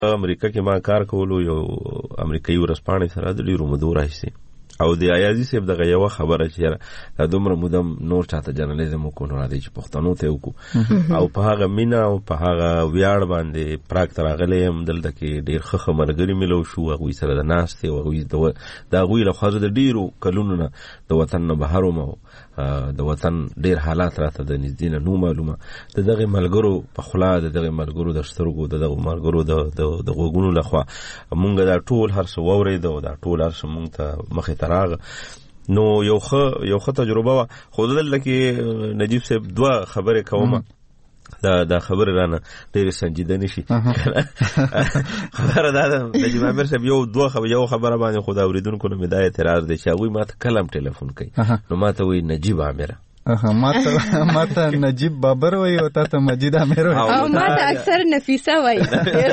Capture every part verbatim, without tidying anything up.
امریکا کې ما کار کولو یو امریکایي ورځپاڼې سره د ډېرو مودو راهیسې او د ایازي صاحب دغه یوه خبره چې دا دومره مودم نور چاته جرنالیزم وکړو نو راځي چې پښتنو ته وکړو او په هغه مینه او په هغه ویاړ باندې پراګ ته راغلی یم. دلته کې ډېر ښه ښه ملګري ملو شو، هغوی سره د ناستې او هغوی د هغوی له خوا زه د ډېرو کلونو نه د وطن نه بهر وم او د وطن ډېر حالات راته د نږدې نه نو معلومه. د دغې ملګرو په خوله د دغې ملګرو د سترګو د دغو ملګرو د غوږونو له خوا مونږ دا ټول هر څه واورېده او دا ټول هر څه مونږ ته مخې ته راغه. نو یو ښه یو ښه تجربه وه. خو دلته کې نجیب صاحب دوه خبرې کومه دا دا خبره رانه ډېرې سنجیده نشي. خبره دا ده نجیب امیر صاحب یو دوه خبره یو خبره باندې خو د اورېدونکو نه مې دا اعتراض دی چې هغوی ما ته کله هم ټلیفون کوي نو ما ته وایي نجیب امیره، ما ته ما ته نجیب بابر وایي او تا ته مجید امیر وایي او ما ته اکثر نفیسه وایي.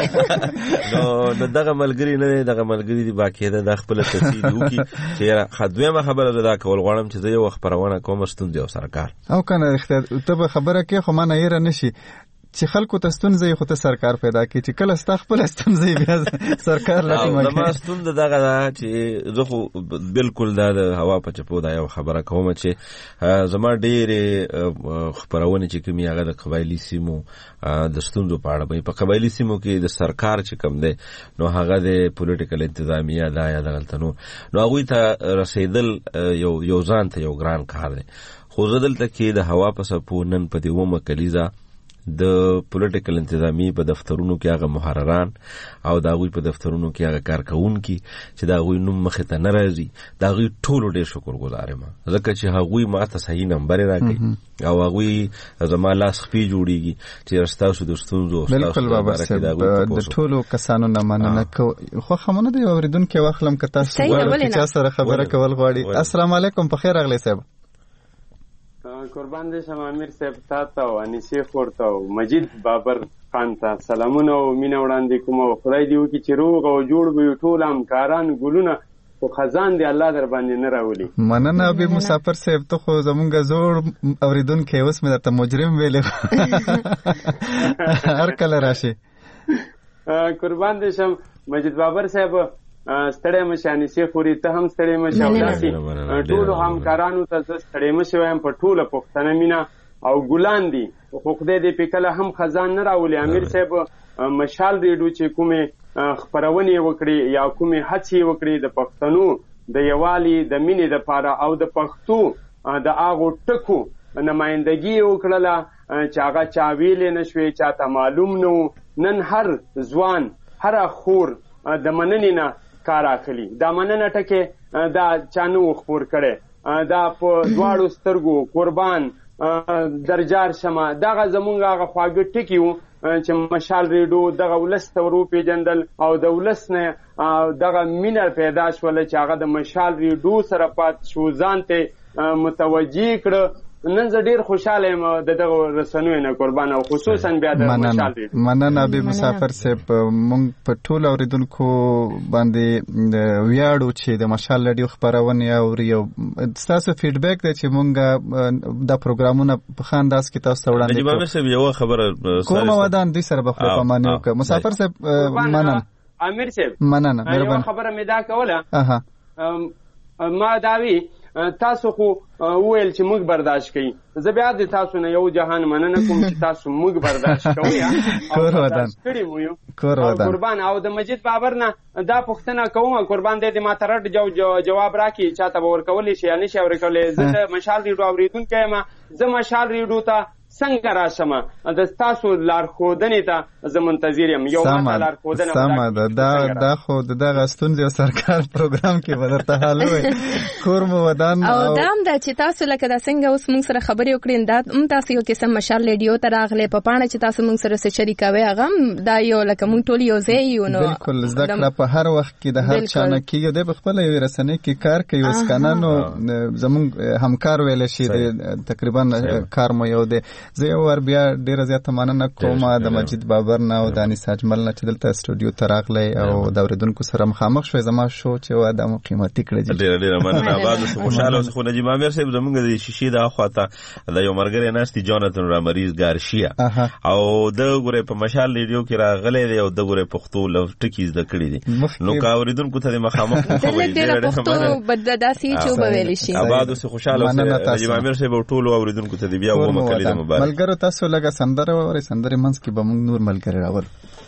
نو نو دغه ملګري نه دی، دغه ملګري دي باقاعده د خپله تصحیح وکړي چې یاره دویمه خبره زه دا کول غواړم چې زه یو وخت خپرونه کوم ستونزې او سرکار او که نه رښتیا ته به خبره کوې خو ما نه یېره نه شي چې خلکو ته ستونزه خو ته سرکار پیدا کړي چې کله ستا خپله ستونزه بیا سرکار لټیمه کوي. زما ستونزه دغه ده چې زه خو بلکل دا د هوا په چپو دا یو خبره کوم چې زما ډېرې خپرونې چې کومې هغه د قبایلي سیمو د ستونزو په اړه وي. په قبایلي سیمو کې د سرکار چې کوم دی نو هغه د پولیټیکل انتظامیه دا یا دغلته نو نو هغوی ته رسېدل یو یو ځان ته یو ګران کار دی. خو زه دلته کې د هوا په څپو نن په دې اومه کلیزه د پولیټیکل انتظامی په دفترونو کې هغه محرران او د هغوی په دفترونو کې هغه کارکوونکي چې د هغوی نوم مخې ته نه راځي د هغوی ټولو ډېر شکرګزار یم ځکه چې هغوی ما ته صحیح نمبرې راکوي او هغوی زما لاس خپې جوړېږي چې ستاسو د ستونزو بلکل بابا صاحب د ټولو کسانو نه مننه کوم. خو خمونه دی اورېدونکي واخلم که تاسو غواړئ چې چا سره خبره کول غواړي. السلام علیکم، په خیر راغلی صاحب. قربان دې شم امیر صاحب تا ته او انیسې خور ته او مجید بابر خان ته سلامونه او مینه وړاندې کوم او خدای دې وکړي چې روغ او جوړ به ټول همکاران ګلونه خو خزان دې الله در باندې نه راولي. مننه ابي مسافر صاحب، ته خو زمونږ زوړ اورېدونکی اوس مې درته مجرم ویلې هر کله راشي. قربان دې شم مجید بابر صاحب، ستړی مشه انیسې خوري، ته هم ستړی مشه او داسې ټولو همکارانو ته زه ستړی مشه وایم په ټوله پښتنه مینه او ګلان دي خو خدای دې پې کله هم خزان نه راولي. امیر صاحب مشال ریډیو چې کومې خپرونې وکړي یا کومې هڅې وکړي د پښتنو د یووالي د مینې دپاره او د پښتو د هغو ټکو نمایندګي یې وکړله چې هغه چا ویلې نه شوې، چاته معلوم نه و. نن هر ځوان هره خور د مننې نه کار اخلي. دا مننه ټکې دا چا نه و خپور کړی، دا په دواړو سترګو قربان درجار شمه دغه زمونږ هغه خواږه ټکي وو چې مشال ریډیو دغه ولس ته ور وپېژندل او د ولس نه دغه مینه پیدا شوله چې هغه د مشال ریډیو سره پات شو، ځان ته متوجه کړه. نن زه ډېر خوشحاله یم د دغه رسنیو نه قربان او خصوصا بیا د مشال ریډیو. مننه ابي مسافر صاحب، مونږ په ټولو اورېدونکو باندې ویاړو چې د مشال ریډیو خپرونې اوري او ستاسو فیډبیک دی چې مونږ دا پروګرامونه په ښه انداز کې تاسو ته وړاندې نجیب امیر صاحب یوه خبره کومه ودان دوی سره به خدای پاماني وکړه. مسافر صاحب مننه. امیر صاحب مننه، یوه خبره مې دا کوله، ما داوی تاسو خو وویل چې موږ برداشت کوي، زه بیا د تاسو نه یو جهان مننه کوم چې تاسو موږ برداشت کوئ او برداشت کړي مو یو قربان. او د مجید بابر نه دا پوښتنه کوم قربان دی د ما ته رډ جواب راکړي چاته به ورکولی شي یا نه شي ورکولی. زه د مشال ریډیو اورېدونکی یم، زه مشال ریډیو ته څنګه راشم د ستاسو لارښودنې ته زه منتظر یم. یو ماته لارښودنه سمه ده، دا دا خو د دغه ستونزې او سرکار پروګرام کې به درته حل ووایي. کور مو ودان او دا هم ده چې تاسو لکه دا څنګه اوس موږ سره خبرې وکړې دا هم تاسو یو قسم مشال ریډیو ته راغلی په پاڼه چې تاسو موږ سره څه شریکوئ هغه هم دا یو لکه موږ ټول یو ځای یو. نو بلکل زده کړه په هر وخت کې د هر چا نه کېږي، دی په خپله یوې رسنۍ کې کار کوي. اوس که نه نو زموږ همکار ویلی شي تقریبا کار مو یو دی. زه یو ور بیا ډیره زیاته مننه کوم د مجید بابر نه او د انیس اجمل نه چې دلته استودیو ته راغلی او د اوریدونکو سره مخامخ شوي. زما شو چې و د قیمتي کړی ډیره ډیره مننه. آباد اوسه، خوشاله اوسه. خو نجیب عامر صاحب زمونږ د شیشې د اخواته د یو مرګري ناشتي جوناتن رامریز ګارشیا او د ګوره په مشال ریډیو کې راغلی دی او د ګوره پښتو لو ټکی زده کړی دي. نو کا اوریدونکو ته مخامخ خبرې ډیره پښتو بدداسي چې وبویل شي. آباد اوسه، خوشاله اوسه. نجیب عامر صاحب ټول اوریدونکو ته بیا و مکلې د مبارک. ملګرو تاسو لګه سندره وره سندره منځ کې به موږ نور ملګری راول.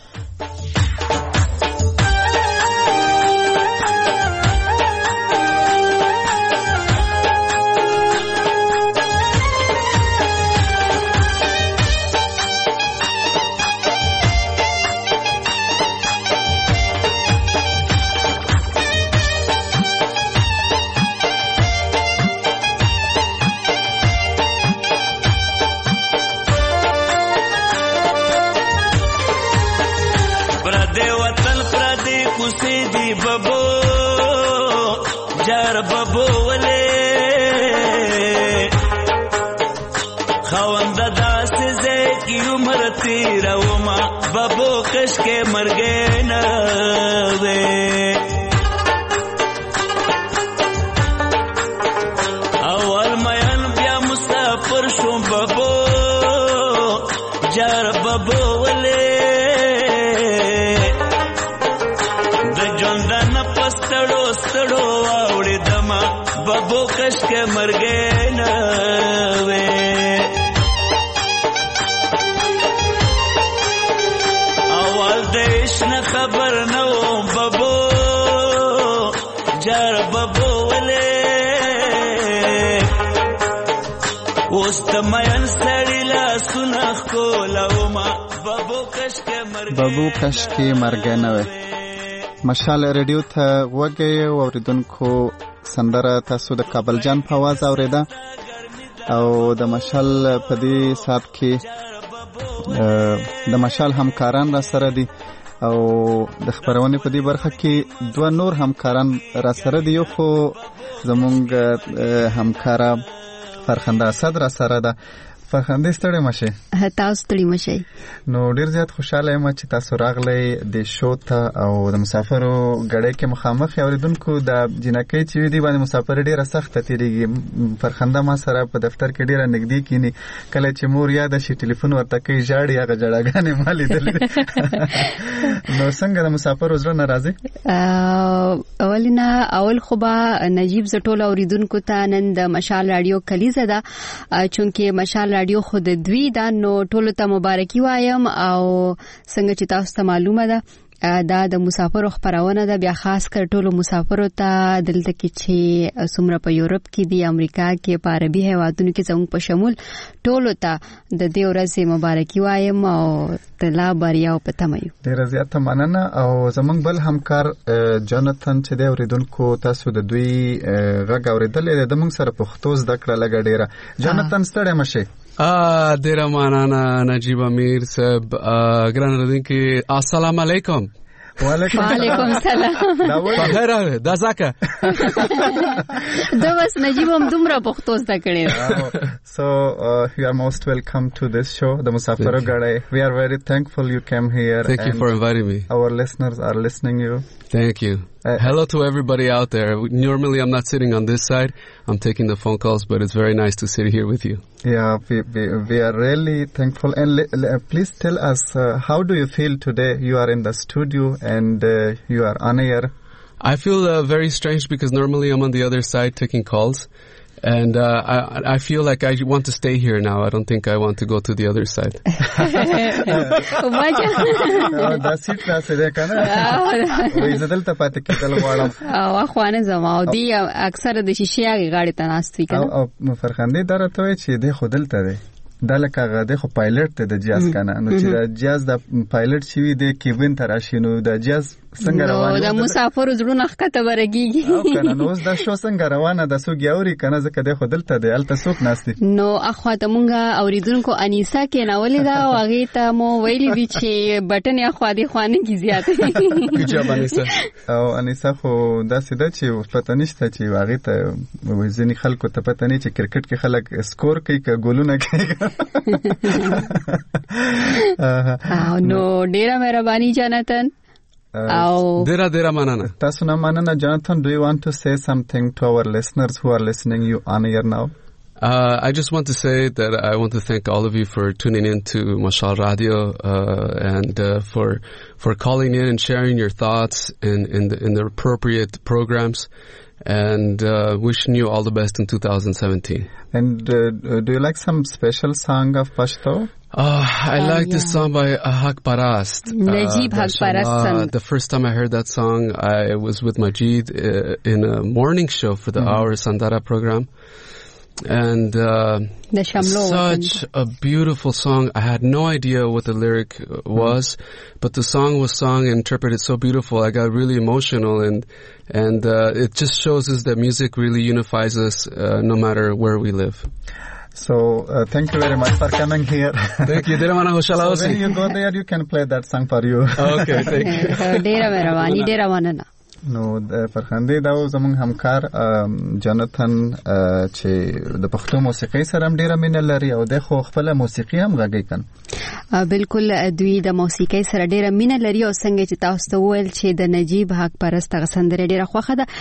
بابو کش کې مرګ نه وي. مشال ریډیو ته وګورئ او اوریدونکو سندره تاسو د کابل جان په आवाज اوریدا او د مشال په دې سات کې د مشال همکاران را سره دي او د خبرونه په دې برخه کې دوه نور همکاران را سره دي. یو خو زمونږ همکارا فرخنده اسد را سره ده. فرخنده ستړی مشه. تاسو ستړي مشه. نو ډیر زیات خوشاله یم چې تاسو راغلی د شو ته او د مسافرو غړې کې مخامخ اوریدونکو د جنکې چې دی باندې مسافر ډیره سخت تیریږي. فرخنده ما سره په دفتر کې ډیره نږدې کینی، کله چې مور یاد شي ټلیفون ورته کوي ژاړي هغه جړاګانې مالې دلې. نو څنګه د مسافر زړه ناراضي؟ اولینا اول خو با نجیب زټول اوریدونکو ته نن د مشال رادیو کلیزه ده چونکه مشال رادیو خود دوی دا نو ټولو ته مبارکي وایم او څنګه چې تاسو ته معلومه ده دا د مسافرو خبرونه ده، بیا خاص کر ټولو مسافرو ته دلته کې چې څومره په یورپ کې دی، امریکا کې، په عربي هیوادونو کې زموږ په شمول ټولو ته د دې ورځې مبارکي وایم او تلا بریا او پته مې. ډیره زیاته مننه. او زموږ بل همکار جوناتن چې د اوریدونکو تاسو د دوی غږ اوریدلې د موږ سره پښتو زده کړه لګ ډیره. جوناتن ستړی مشه. آ ډیره مننه نجیب امیر صاحب. ګران اوریدونکو السلام علیکم. وعلیکم السلام. په خیر دا ځکه دا بس نجیب هم دومره پښتو زده کړی. So uh, you are most welcome to this show, the Musafaro Gadai. We are very thankful you came here. Thank you for inviting me. Our listeners are listening you. Thank you. Uh, Hello to everybody out there. Normally I'm not sitting on this side. I'm taking the phone calls, but it's very nice to sit here with you. Yeah, we, we, we are really thankful. And le, le, please tell us, uh, how do you feel today? You are in the studio and uh, you are on air. I feel uh, very strange because normally I'm on the other side taking calls. And uh, I, I feel like I want to stay here now. I don't think I want to go to the other side. That's it. That's it. Kana. ویزدل ته پاتې کېدل غواړم. او اخوانه زما او دی اکثر د شیشې غاړې ته ناستوي کنه. او فرخنده درته وای چې د خودل ته دی. دا لکه غاده خو پایلټ ته د جاز کنه. نو چې د جاز د پایلټ شوی د کیبن تراشي نو د جاز څنګه روانه د مسافر زړونه ښکته ورګيږي او کنه نو دا شو څنګه روانه د سوق یوري کنه ځکه د خودل ته د الته سوق ناشتي نو اخوا ته مونږه اوریدونکو انیسا کې ناولې دا واغې ته مو ویلې دي چې بټن اخوا دي خوانه کی زیاته کیجا انیسا او انیسا خو دا سیده چې پته نشته چې واغې ته وزنی خلکو ته پته نه چې کرکټ کې خلک سکور کوي ک ګولونه کوي نو ډیره مهرباني جانتن Oh, dera dera manana. Tasuna manana, Jonathan, do you want to say something to our listeners who are listening you on air now? Uh, I just want to say that I want to thank all of you for tuning in to Mashal Radio uh, and uh, for for calling in and sharing your thoughts in in the, in the appropriate programs, and uh, wishing you all the best in two thousand seventeen. And uh, do you like some special song of Pashto? Uh, I uh, like yeah. this song by Haq Parast. Najib Haq Parast. The first time I heard that song, I was with Majid uh, in a morning show for the mm-hmm. Our Sandara program. And uh, such a beautiful song. I had no idea what the lyric was, mm-hmm. but the song was sung and interpreted so beautiful. I got really emotional, and and uh, it just shows us that music really unifies us uh, no matter where we live. So, uh, thank you very much for coming here. Thank you. Dera mana hoshala hosi. So when you go there, you can play that song for you. Okay, thank you. Dera mehrabani, dera manana. نو د فرخندې دا زموږ همکار جانتن چې د پښتو موسیقي سره هم ډیره مینه لري او د خو خپل موسیقي هم غږی کن بالکل دوی د موسیقي سره ډیره مینه لري او څنګه چې تاسو ته ویل چې د نجیب حق پرست غسندره ډیره خوخه ده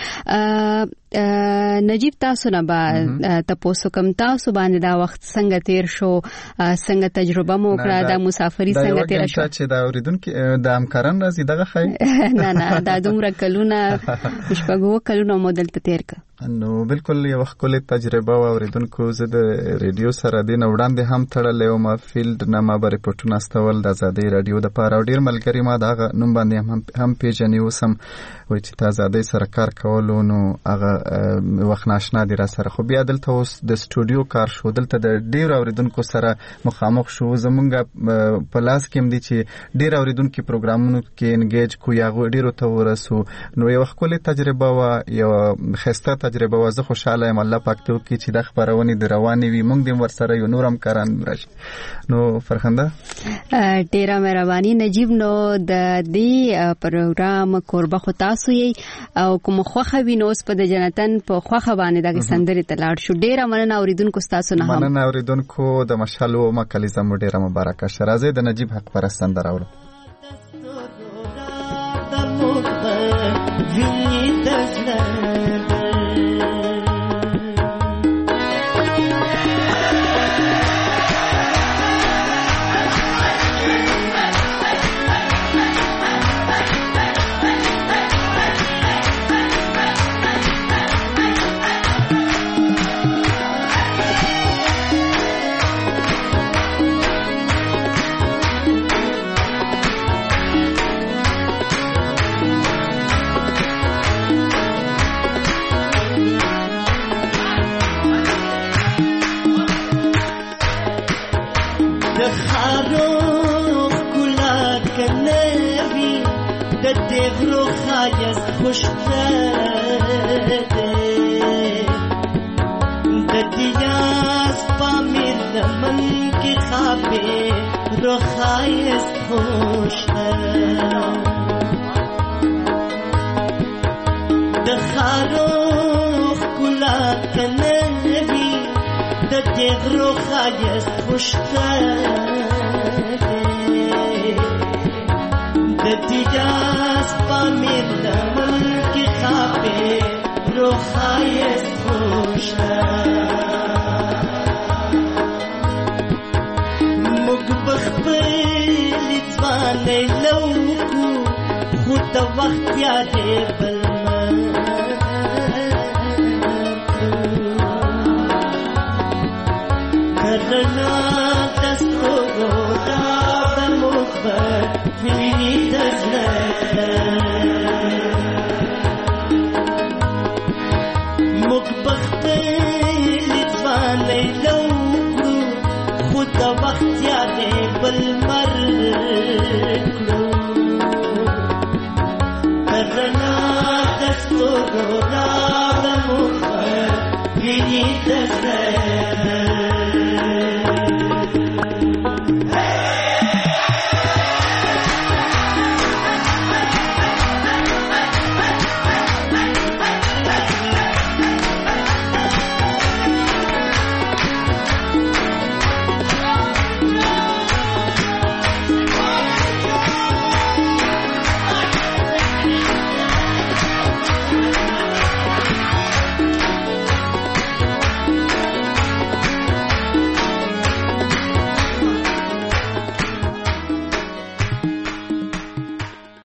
نجیب تاسو نه با تاسو کوم تاسو باندې دا وخت څنګه تیر شو څنګه تجربه مو کړه د مسافرۍ څنګه تیر شو چې دا اوریدونکو د همکاران راځي دغه خای نه نه دا دومره کلونه شپږو کلونو مودل ته تیر ک نو بالکل یو خپل تجربه او اوریدونکو زه د ریډیو سره د وړاندې هم تړلې او ما فیلډ نه ما بری پټونه استول د آزادۍ رادیو د پاره ډیر ملګری ما دا نوم باندې هم هم پیژنې وسم وای چې آزادۍ سره کار کولو نو هغه وخت ناشنا دي را سره خو بیا دلته اوس د سټوډیو کار شو دلته د ډیر اوریدونکو سره مخامخ شو زمونږ په لاس کې هم دي چې ډیر اوریدونکو پروګرامونو کې انګیج کو یا ډیرو ته ورسو نو یو خپل تجربه وا یو خسته تجربه وا زه خوشاله یم الله پاک ته کې چې د خبرونه د رواني وي مونږ دې ورسره یو نورم کاران راشي نو فرخنده ډیره مهرباني نجیب نو د دې پروګرام قربه خو تاسو یې او کوم خوخه وینوس په د جنتن په خوخه باندې د سندري تلاړ شو ډیره مننه اوریدونکو تاسو نه هم مننه اوریدونکو د مشالو مکلیزه مو ډیره مبارکه شرازه د نجیب حق پرست سندر اورو Godardam Vini Tesne